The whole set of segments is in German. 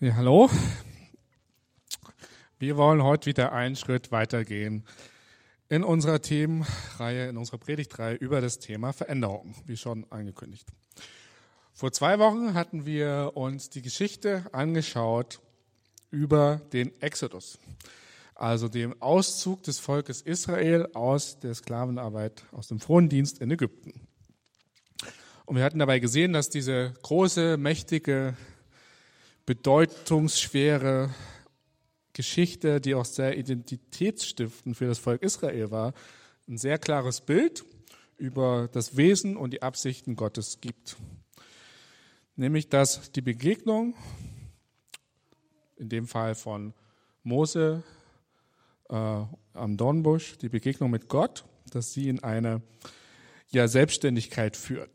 Ja, hallo. Wir wollen heute wieder einen Schritt weitergehen in unserer Themenreihe, in unserer Predigtreihe über das Thema Veränderung, wie schon angekündigt. Vor 2 Wochen hatten wir uns die Geschichte angeschaut über den Exodus, also dem Auszug des Volkes Israel aus der Sklavenarbeit, aus dem Frondienst in Ägypten. Und wir hatten dabei gesehen, dass diese große, mächtige, bedeutungsschwere Geschichte, die auch sehr identitätsstiftend für das Volk Israel war, ein sehr klares Bild über das Wesen und die Absichten Gottes gibt. Nämlich, dass die Begegnung, in dem Fall von Mose am Dornbusch, die Begegnung mit Gott, dass sie in eine Selbstständigkeit führt.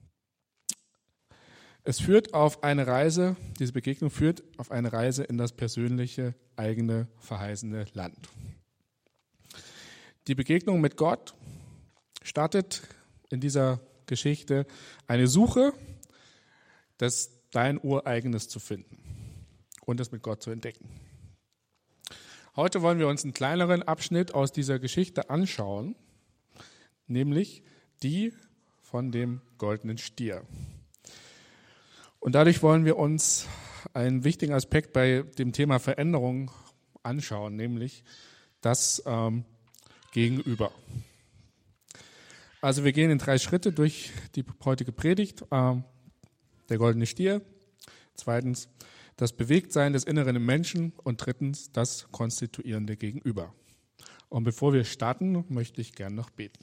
Es führt auf eine Reise, diese Begegnung führt auf eine Reise in das persönliche, eigene, verheißene Land. Die Begegnung mit Gott startet in dieser Geschichte eine Suche, dein Ureigenes zu finden und es mit Gott zu entdecken. Heute wollen wir uns einen kleineren Abschnitt aus dieser Geschichte anschauen, nämlich die von dem goldenen Stier. Und dadurch wollen wir uns einen wichtigen Aspekt bei dem Thema Veränderung anschauen, nämlich das Gegenüber. Also wir gehen in 3 Schritte durch die heutige Predigt. Der goldene Stier, 2. das Bewegtsein des Inneren im Menschen und 3. das konstituierende Gegenüber. Und bevor wir starten, möchte ich gern noch beten.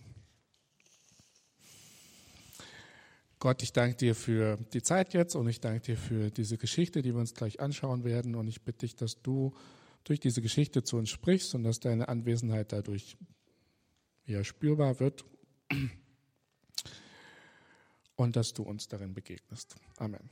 Gott, ich danke dir für die Zeit jetzt und ich danke dir für diese Geschichte, die wir uns gleich anschauen werden. Und ich bitte dich, dass du durch diese Geschichte zu uns sprichst und dass deine Anwesenheit dadurch spürbar wird und dass du uns darin begegnest. Amen.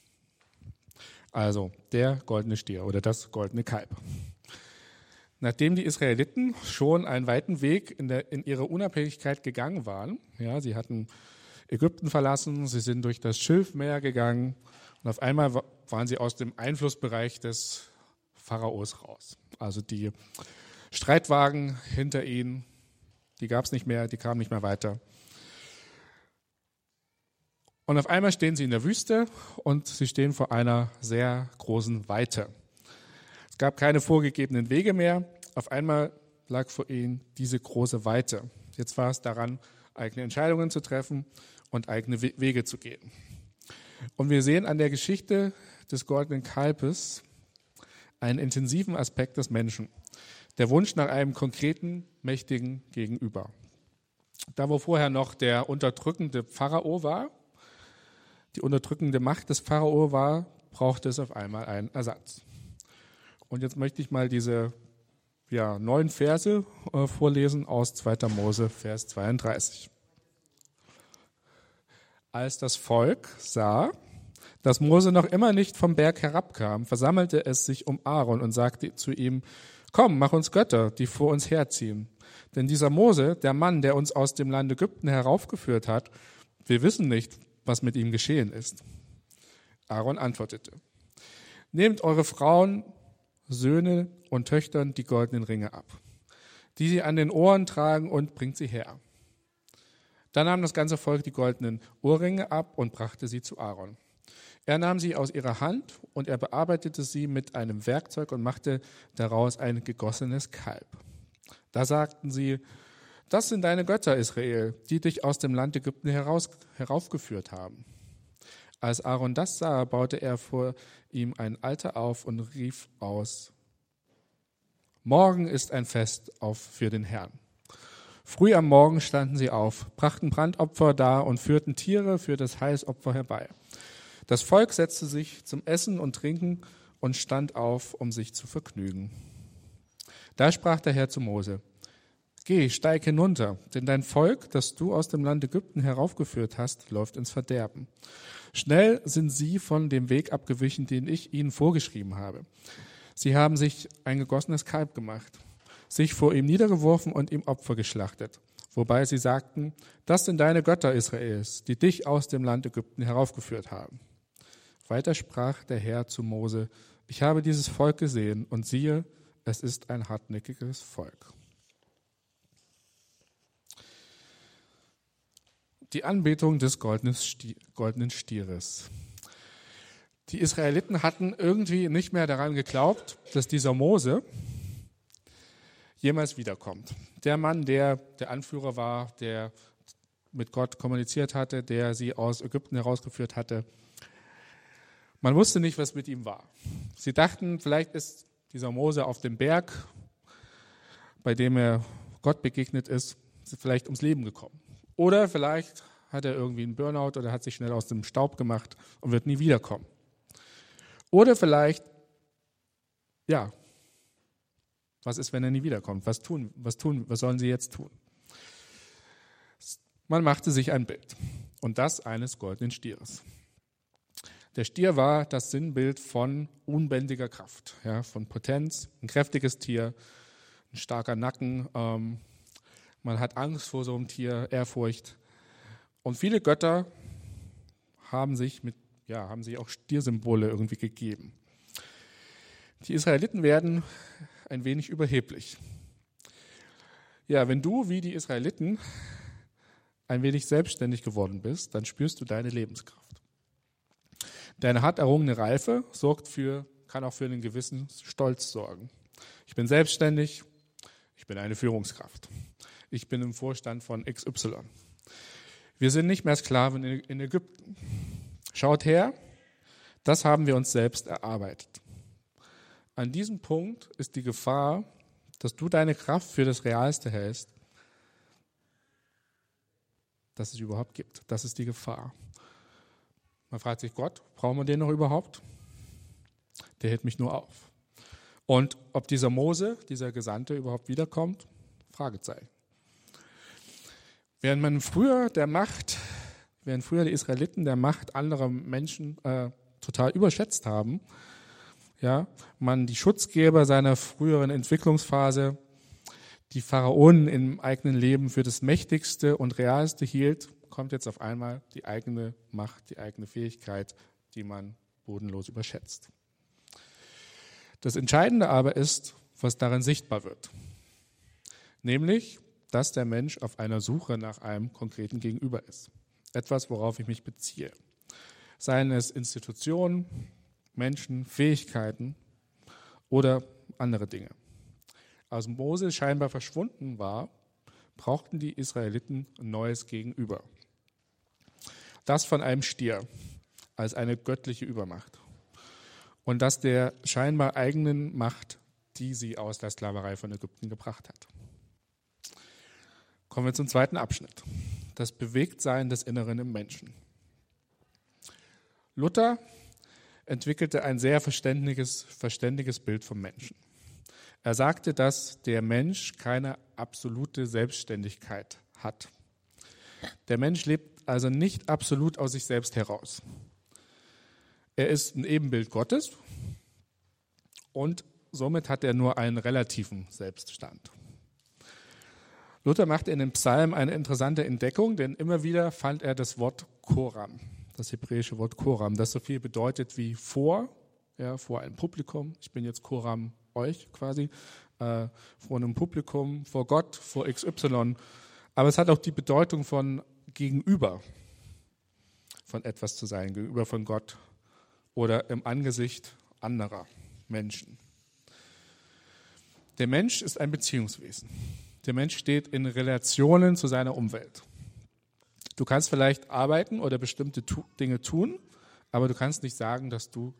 Also der goldene Stier oder das goldene Kalb. Nachdem die Israeliten schon einen weiten Weg in ihre Unabhängigkeit gegangen waren, sie hatten Ägypten verlassen, sie sind durch das Schilfmeer gegangen und auf einmal waren sie aus dem Einflussbereich des Pharaos raus. Also die Streitwagen hinter ihnen, die gab es nicht mehr, die kamen nicht mehr weiter. Und auf einmal stehen sie in der Wüste und sie stehen vor einer sehr großen Weite. Es gab keine vorgegebenen Wege mehr. Auf einmal lag vor ihnen diese große Weite. Jetzt war es daran, eigene Entscheidungen zu treffen und eigene Wege zu gehen. Und wir sehen an der Geschichte des goldenen Kalbes einen intensiven Aspekt des Menschen. Der Wunsch nach einem konkreten, mächtigen Gegenüber. Da, wo vorher noch der unterdrückende Pharao war, die unterdrückende Macht des Pharao war, brauchte es auf einmal einen Ersatz. Und jetzt möchte ich mal diese 9 Verse vorlesen aus 2. Mose, Vers 32. Als das Volk sah, dass Mose noch immer nicht vom Berg herabkam, versammelte es sich um Aaron und sagte zu ihm: Komm, mach uns Götter, die vor uns herziehen. Denn dieser Mose, der Mann, der uns aus dem Land Ägypten heraufgeführt hat, wir wissen nicht, was mit ihm geschehen ist. Aaron antwortete: Nehmt eure Frauen, Söhne und Töchtern die goldenen Ringe ab, die sie an den Ohren tragen, und bringt sie her. Dann nahm das ganze Volk die goldenen Ohrringe ab und brachte sie zu Aaron. Er nahm sie aus ihrer Hand und er bearbeitete sie mit einem Werkzeug und machte daraus ein gegossenes Kalb. Da sagten sie: Das sind deine Götter, Israel, die dich aus dem Land Ägypten heraufgeführt haben. Als Aaron das sah, baute er vor ihm ein Altar auf und rief aus: Morgen ist ein Fest für den Herrn. Früh am Morgen standen sie auf, brachten Brandopfer dar und führten Tiere für das Heilsopfer herbei. Das Volk setzte sich zum Essen und Trinken und stand auf, um sich zu vergnügen. Da sprach der Herr zu Mose: Geh, steig hinunter, denn dein Volk, das du aus dem Land Ägypten heraufgeführt hast, läuft ins Verderben. Schnell sind sie von dem Weg abgewichen, den ich ihnen vorgeschrieben habe. Sie haben sich ein gegossenes Kalb gemacht, sich vor ihm niedergeworfen und ihm Opfer geschlachtet. Wobei sie sagten: Das sind deine Götter Israels, die dich aus dem Land Ägypten heraufgeführt haben. Weiter sprach der Herr zu Mose: Ich habe dieses Volk gesehen und siehe, es ist ein hartnäckiges Volk. Die Anbetung des goldenen Stieres. Die Israeliten hatten irgendwie nicht mehr daran geglaubt, dass dieser Mose jemals wiederkommt. Der Mann, der Anführer war, der mit Gott kommuniziert hatte, der sie aus Ägypten herausgeführt hatte. Man wusste nicht, was mit ihm war. Sie dachten, vielleicht ist dieser Mose auf dem Berg, bei dem er Gott begegnet ist, vielleicht ums Leben gekommen. Oder vielleicht hat er irgendwie einen Burnout oder hat sich schnell aus dem Staub gemacht und wird nie wiederkommen. Oder vielleicht, ja, was ist, wenn er nie wiederkommt? Was sollen sie jetzt tun? Man machte sich ein Bild, und das eines goldenen Stieres. Der Stier war das Sinnbild von unbändiger Kraft, ja, von Potenz, ein kräftiges Tier, ein starker Nacken. Man hat Angst vor so einem Tier, Ehrfurcht. Und viele Götter haben sich auch Stiersymbole irgendwie gegeben. Die Israeliten werden ein wenig überheblich. Ja, wenn du wie die Israeliten ein wenig selbstständig geworden bist, dann spürst du deine Lebenskraft. Deine hart errungene Reife kann auch für einen gewissen Stolz sorgen. Ich bin selbstständig, ich bin eine Führungskraft. Ich bin im Vorstand von XY. Wir sind nicht mehr Sklaven in Ägypten. Schaut her, das haben wir uns selbst erarbeitet. An diesem Punkt ist die Gefahr, dass du deine Kraft für das Realste hältst, das es überhaupt gibt. Das ist die Gefahr. Man fragt sich, Gott, brauchen wir den noch überhaupt? Der hält mich nur auf. Und ob dieser Mose, dieser Gesandte überhaupt wiederkommt? Fragezeichen. Während früher die Israeliten der Macht anderer Menschen total überschätzt haben, ja, man die Schutzgeber seiner früheren Entwicklungsphase, die Pharaonen im eigenen Leben für das Mächtigste und Realste hielt, kommt jetzt auf einmal die eigene Macht, die eigene Fähigkeit, die man bodenlos überschätzt. Das Entscheidende aber ist, was darin sichtbar wird. Nämlich, dass der Mensch auf einer Suche nach einem konkreten Gegenüber ist. Etwas, worauf ich mich beziehe. Seien es Institutionen, Menschen, Fähigkeiten oder andere Dinge. Als Mose scheinbar verschwunden war, brauchten die Israeliten ein neues Gegenüber. Das von einem Stier als eine göttliche Übermacht. Und das der scheinbar eigenen Macht, die sie aus der Sklaverei von Ägypten gebracht hat. Kommen wir zum zweiten Abschnitt. Das Bewegtsein des Inneren im Menschen. Luther entwickelte ein sehr verständiges Bild vom Menschen. Er sagte, dass der Mensch keine absolute Selbstständigkeit hat. Der Mensch lebt also nicht absolut aus sich selbst heraus. Er ist ein Ebenbild Gottes und somit hat er nur einen relativen Selbststand. Luther machte in den Psalmen eine interessante Entdeckung, denn immer wieder fand er das Wort Koram, das hebräische Wort Koram, das so viel bedeutet wie vor einem Publikum. Ich bin jetzt Koram euch quasi, vor einem Publikum, vor Gott, vor XY. Aber es hat auch die Bedeutung von gegenüber von etwas zu sein, gegenüber von Gott oder im Angesicht anderer Menschen. Der Mensch ist ein Beziehungswesen. Der Mensch steht in Relationen zu seiner Umwelt. Du kannst vielleicht arbeiten oder bestimmte Dinge tun, aber du kannst nicht sagen, dass du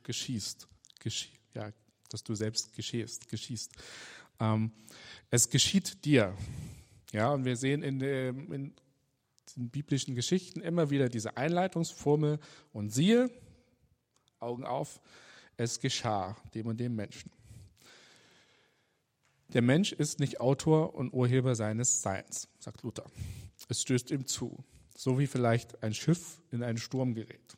dass du selbst geschießt. Es geschieht dir. Ja, und wir sehen in den biblischen Geschichten immer wieder diese Einleitungsformel und siehe, Augen auf, es geschah dem und dem Menschen. Der Mensch ist nicht Autor und Urheber seines Seins, sagt Luther. Es stößt ihm zu, so wie vielleicht ein Schiff in einen Sturm gerät.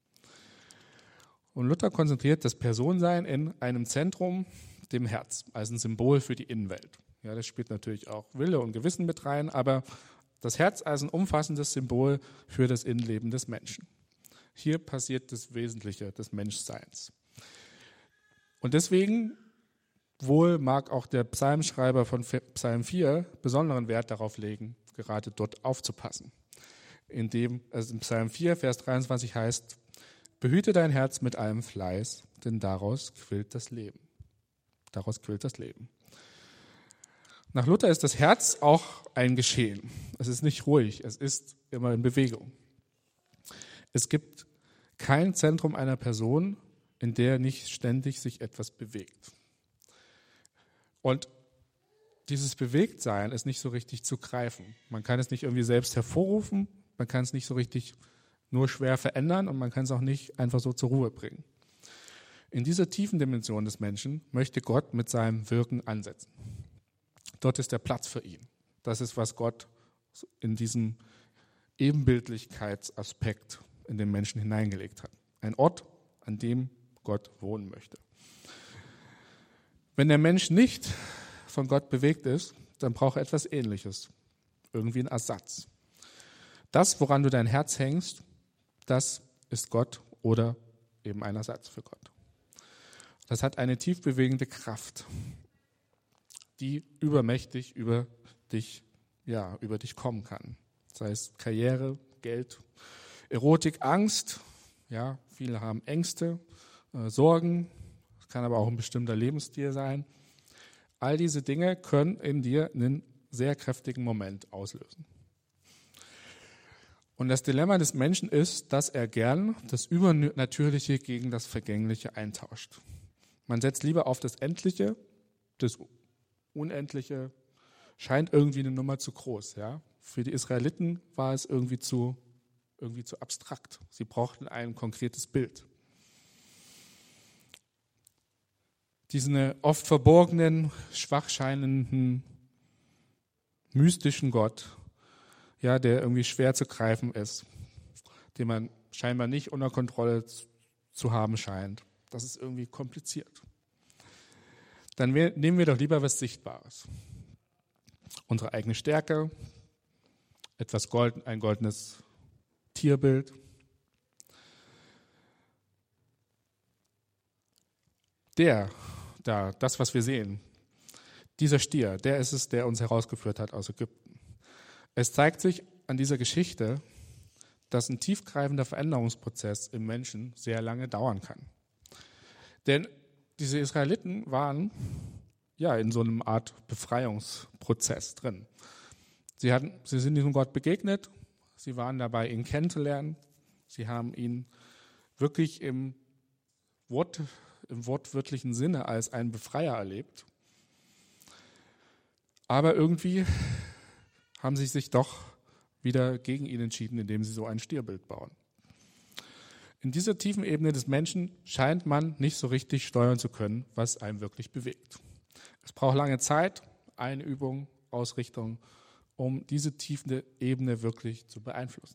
Und Luther konzentriert das Personensein in einem Zentrum, dem Herz, als ein Symbol für die Innenwelt. Ja, das spielt natürlich auch Wille und Gewissen mit rein, aber das Herz als ein umfassendes Symbol für das Innenleben des Menschen. Hier passiert das Wesentliche des Menschseins. Und deswegen wohl mag auch der Psalmschreiber von Psalm 4 besonderen Wert darauf legen, gerade dort aufzupassen. Indem es in Psalm 4, Vers 23 heißt, behüte dein Herz mit allem Fleiß, denn daraus quillt das Leben. Daraus quillt das Leben. Nach Luther ist das Herz auch ein Geschehen. Es ist nicht ruhig, es ist immer in Bewegung. Es gibt kein Zentrum einer Person, in der nicht ständig sich etwas bewegt. Und dieses Bewegtsein ist nicht so richtig zu greifen. Man kann es nicht irgendwie selbst hervorrufen, man kann es nicht so richtig nur schwer verändern und man kann es auch nicht einfach so zur Ruhe bringen. In dieser tiefen Dimension des Menschen möchte Gott mit seinem Wirken ansetzen. Dort ist der Platz für ihn. Das ist, was Gott in diesem Ebenbildlichkeitsaspekt in den Menschen hineingelegt hat. Ein Ort, an dem Gott wohnen möchte. Wenn der Mensch nicht von Gott bewegt ist, dann braucht er etwas Ähnliches, irgendwie einen Ersatz. Das, woran du dein Herz hängst, das ist Gott oder eben ein Ersatz für Gott. Das hat eine tief bewegende Kraft, die übermächtig über dich kommen kann. Sei es Karriere, Geld, Erotik, Angst. Ja, viele haben Ängste, Sorgen. Es kann aber auch ein bestimmter Lebensstil sein. All diese Dinge können in dir einen sehr kräftigen Moment auslösen. Und das Dilemma des Menschen ist, dass er gern das Übernatürliche gegen das Vergängliche eintauscht. Man setzt lieber auf das Endliche, das Unendliche scheint irgendwie eine Nummer zu groß. Ja? Für die Israeliten war es irgendwie zu abstrakt. Sie brauchten ein konkretes Bild. Diesen oft verborgenen, schwach scheinenden, mystischen Gott, ja, der irgendwie schwer zu greifen ist, den man scheinbar nicht unter Kontrolle zu haben scheint. Das ist irgendwie kompliziert. Dann nehmen wir doch lieber was Sichtbares. Unsere eigene Stärke, ein goldenes Tierbild. Das, was wir sehen, dieser Stier, der ist es, der uns herausgeführt hat aus Ägypten. Es zeigt sich an dieser Geschichte, dass ein tiefgreifender Veränderungsprozess im Menschen sehr lange dauern kann. Denn diese Israeliten waren ja in so einer Art Befreiungsprozess drin. Sie sind diesem Gott begegnet, sie waren dabei, ihn kennenzulernen, sie haben ihn wirklich im wortwörtlichen Sinne als einen Befreier erlebt. Aber irgendwie haben sie sich doch wieder gegen ihn entschieden, indem sie so ein Stierbild bauen. In dieser tiefen Ebene des Menschen scheint man nicht so richtig steuern zu können, was einen wirklich bewegt. Es braucht lange Zeit, Einübung, Ausrichtung, um diese tiefe Ebene wirklich zu beeinflussen.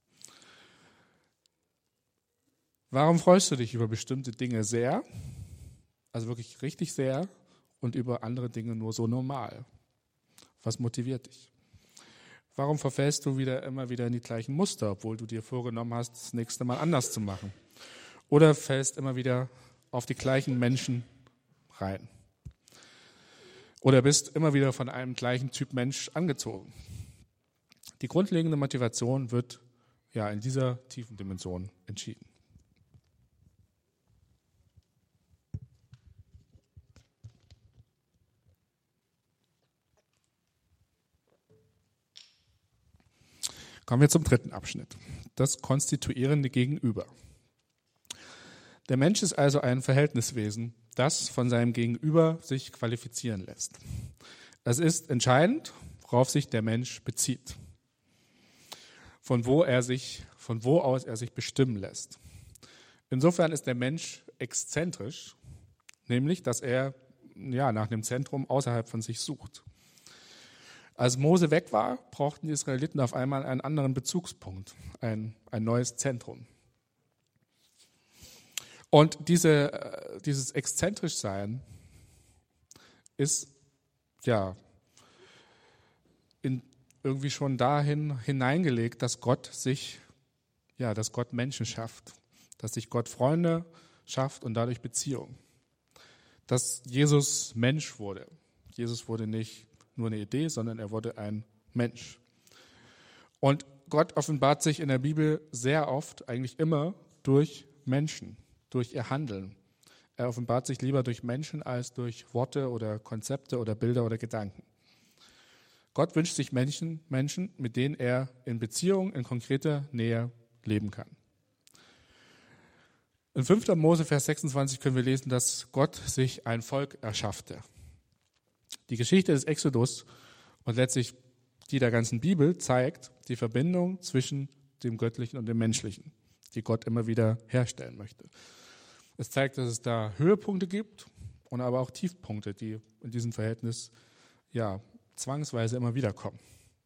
Warum freust du dich über bestimmte Dinge sehr, also wirklich richtig sehr, und über andere Dinge nur so normal? Was motiviert dich? Warum verfällst du immer wieder in die gleichen Muster, obwohl du dir vorgenommen hast, das nächste Mal anders zu machen? Oder fällst immer wieder auf die gleichen Menschen rein? Oder bist immer wieder von einem gleichen Typ Mensch angezogen? Die grundlegende Motivation wird ja in dieser tiefen Dimension entschieden. Kommen wir zum dritten Abschnitt, das konstituierende Gegenüber. Der Mensch ist also ein Verhältniswesen, das von seinem Gegenüber sich qualifizieren lässt. Es ist entscheidend, worauf sich der Mensch bezieht, von wo aus er sich bestimmen lässt. Insofern ist der Mensch exzentrisch, nämlich, dass er nach dem Zentrum außerhalb von sich sucht. Als Mose weg war, brauchten die Israeliten auf einmal einen anderen Bezugspunkt, ein neues Zentrum. Und dieses Exzentrischsein ist irgendwie schon dahin hineingelegt, dass Gott sich dass Gott Menschen schafft, dass sich Gott Freunde schafft und dadurch Beziehungen. Dass Jesus Mensch wurde. Jesus wurde nicht nur eine Idee, sondern er wurde ein Mensch. Und Gott offenbart sich in der Bibel sehr oft, eigentlich immer, durch Menschen, durch ihr Handeln. Er offenbart sich lieber durch Menschen als durch Worte oder Konzepte oder Bilder oder Gedanken. Gott wünscht sich Menschen, mit denen er in Beziehung, in konkreter Nähe leben kann. In 5. Mose, Vers 26 können wir lesen, dass Gott sich ein Volk erschaffte. Die Geschichte des Exodus und letztlich die der ganzen Bibel zeigt die Verbindung zwischen dem Göttlichen und dem Menschlichen, die Gott immer wieder herstellen möchte. Es zeigt, dass es da Höhepunkte gibt und aber auch Tiefpunkte, die in diesem Verhältnis zwangsweise immer wieder kommen.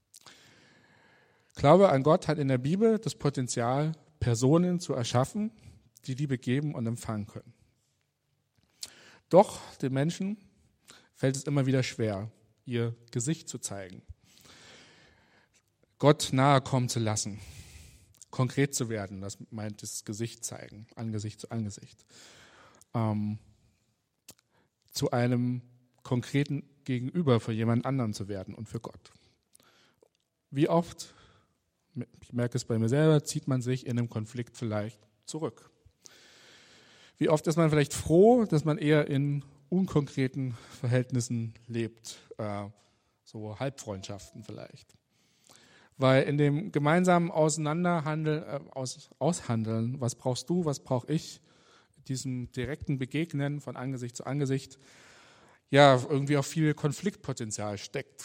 Glaube an Gott hat in der Bibel das Potenzial, Personen zu erschaffen, die Liebe geben und empfangen können. Doch den Menschen fällt es immer wieder schwer, ihr Gesicht zu zeigen, Gott nahe kommen zu lassen, konkret zu werden, das meint das Gesicht zeigen, Angesicht zu Angesicht, zu einem konkreten Gegenüber für jemand anderen zu werden und für Gott. Wie oft, ich merke es bei mir selber, zieht man sich in einem Konflikt vielleicht zurück. Wie oft ist man vielleicht froh, dass man eher in unkonkreten Verhältnissen lebt, so Halbfreundschaften vielleicht. Weil in dem gemeinsamen Aushandeln, was brauchst du, was brauche ich, diesem direkten Begegnen von Angesicht zu Angesicht, irgendwie auch viel Konfliktpotenzial steckt.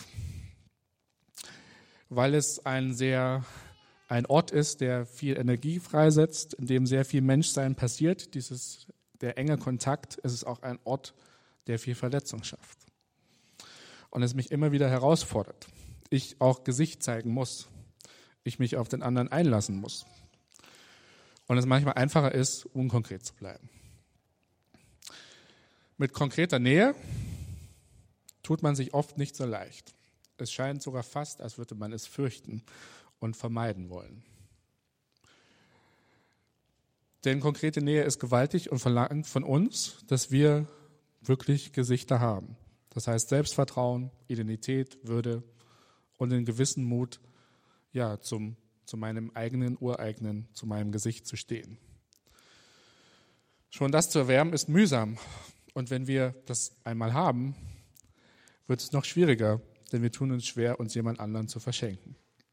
Weil es ein Ort ist, der viel Energie freisetzt, in dem sehr viel Menschsein passiert, der enge Kontakt, es ist auch ein Ort, der viel Verletzung schafft. Und es mich immer wieder herausfordert. Ich auch Gesicht zeigen muss. Ich mich auf den anderen einlassen muss. Und es manchmal einfacher ist, unkonkret zu bleiben. Mit konkreter Nähe tut man sich oft nicht so leicht. Es scheint sogar fast, als würde man es fürchten und vermeiden wollen. Denn konkrete Nähe ist gewaltig und verlangt von uns, dass wir wirklich Gesichter haben. Das heißt Selbstvertrauen, Identität, Würde und einen gewissen Mut, zu meinem eigenen, ureigenen, zu meinem Gesicht zu stehen. Schon das zu erwärmen ist mühsam. Und wenn wir das einmal haben, wird es noch schwieriger, denn wir tun uns schwer, uns jemand anderen zu verschenken.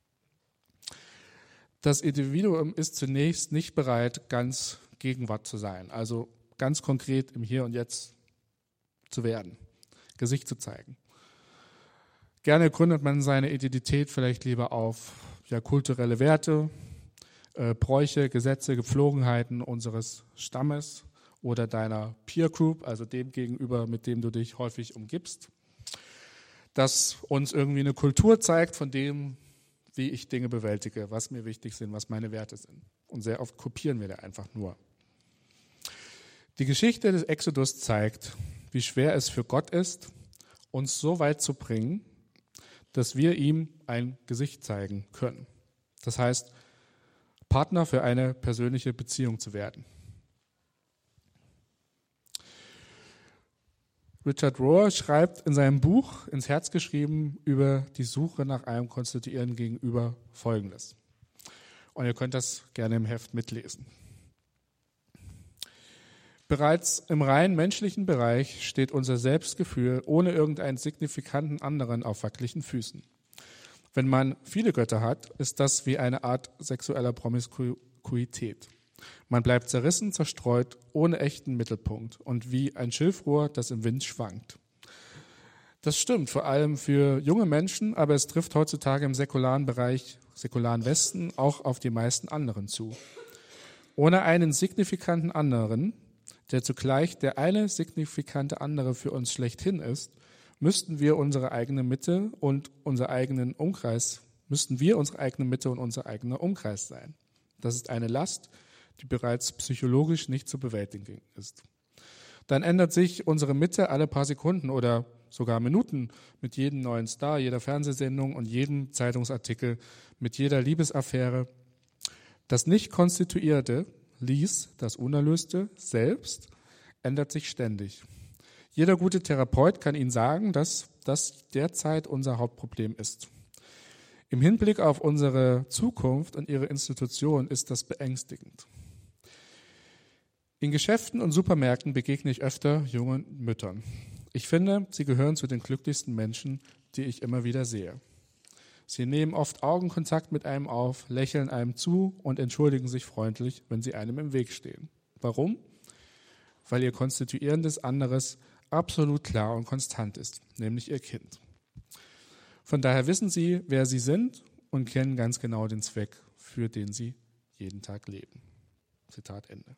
Das Individuum ist zunächst nicht bereit, ganz Gegenwart zu sein, also ganz konkret im Hier und Jetzt zu werden, Gesicht zu zeigen. Gerne gründet man seine Identität vielleicht lieber auf kulturelle Werte, Bräuche, Gesetze, Gepflogenheiten unseres Stammes oder deiner Peer Group, also dem gegenüber, mit dem du dich häufig umgibst, das uns irgendwie eine Kultur zeigt von dem, wie ich Dinge bewältige, was mir wichtig sind, was meine Werte sind. Und sehr oft kopieren wir da einfach nur. Die Geschichte des Exodus zeigt, wie schwer es für Gott ist, uns so weit zu bringen, dass wir ihm ein Gesicht zeigen können. Das heißt, Partner für eine persönliche Beziehung zu werden. Richard Rohr schreibt in seinem Buch, ins Herz geschrieben, über die Suche nach einem konstituierenden Gegenüber Folgendes. Und ihr könnt das gerne im Heft mitlesen. Bereits im rein menschlichen Bereich steht unser Selbstgefühl ohne irgendeinen signifikanten anderen auf wackeligen Füßen. Wenn man viele Götter hat, ist das wie eine Art sexueller Promiskuität. Man bleibt zerrissen, zerstreut, ohne echten Mittelpunkt und wie ein Schilfrohr, das im Wind schwankt. Das stimmt, vor allem für junge Menschen, aber es trifft heutzutage im säkularen Bereich, säkularen Westen, auch auf die meisten anderen zu. Ohne einen signifikanten anderen, der zugleich der eine signifikante andere für uns schlechthin ist, müssten wir unsere eigene Mitte und unser eigener Umkreis sein. Das ist eine Last, die bereits psychologisch nicht zu bewältigen ist. Dann ändert sich unsere Mitte alle paar Sekunden oder sogar Minuten mit jedem neuen Star, jeder Fernsehsendung und jedem Zeitungsartikel, mit jeder Liebesaffäre. Das nicht Konstituierte, das Unerlöste, selbst, ändert sich ständig. Jeder gute Therapeut kann Ihnen sagen, dass das derzeit unser Hauptproblem ist. Im Hinblick auf unsere Zukunft und Ihre Institution ist das beängstigend. In Geschäften und Supermärkten begegne ich öfter jungen Müttern. Ich finde, sie gehören zu den glücklichsten Menschen, die ich immer wieder sehe. Sie nehmen oft Augenkontakt mit einem auf, lächeln einem zu und entschuldigen sich freundlich, wenn sie einem im Weg stehen. Warum? Weil ihr konstituierendes anderes absolut klar und konstant ist, nämlich ihr Kind. Von daher wissen sie, wer sie sind und kennen ganz genau den Zweck, für den sie jeden Tag leben. Zitat Ende.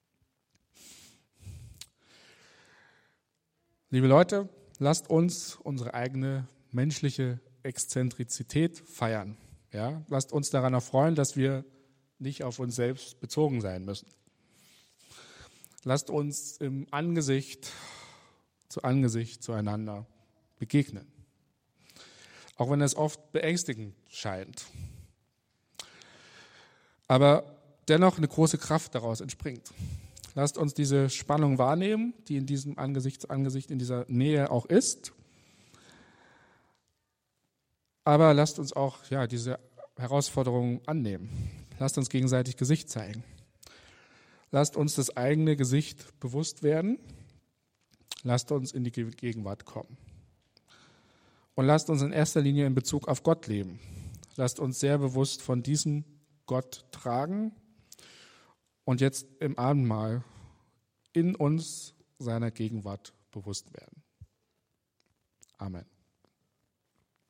Liebe Leute, lasst uns unsere eigene menschliche Exzentrizität feiern. Ja? Lasst uns daran erfreuen, dass wir nicht auf uns selbst bezogen sein müssen. Lasst uns im Angesicht zu Angesicht zueinander begegnen. Auch wenn es oft beängstigend scheint. Aber dennoch eine große Kraft daraus entspringt. Lasst uns diese Spannung wahrnehmen, die in diesem Angesicht zu Angesicht, in dieser Nähe auch ist. Aber lasst uns auch diese Herausforderungen annehmen. Lasst uns gegenseitig Gesicht zeigen. Lasst uns das eigene Gesicht bewusst werden. Lasst uns in die Gegenwart kommen. Und lasst uns in erster Linie in Bezug auf Gott leben. Lasst uns sehr bewusst von diesem Gott tragen und jetzt im Abendmahl in uns seiner Gegenwart bewusst werden. Amen.